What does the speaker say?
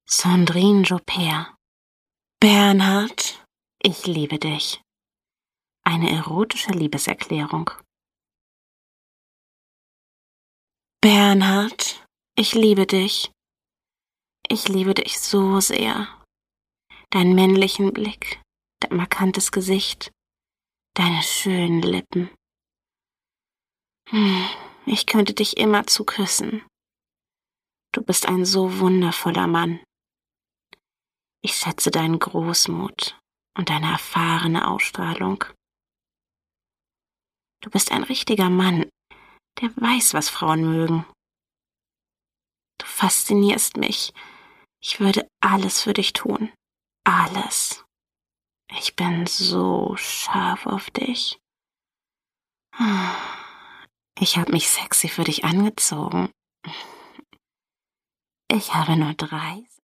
Sandrine Joubert. Bernhard, ich liebe dich. Eine erotische Liebeserklärung. Bernhard, ich liebe dich. Ich liebe dich so sehr. Deinen männlichen Blick, dein markantes Gesicht, deine schönen Lippen. Ich könnte dich immerzu küssen. Du bist ein so wundervoller Mann. Ich schätze deinen Großmut und deine erfahrene Ausstrahlung. Du bist ein richtiger Mann, der weiß, was Frauen mögen. Du faszinierst mich. Ich würde alles für dich tun. Alles. Ich bin so scharf auf dich. Ich habe mich sexy für dich angezogen. Ich habe nur 3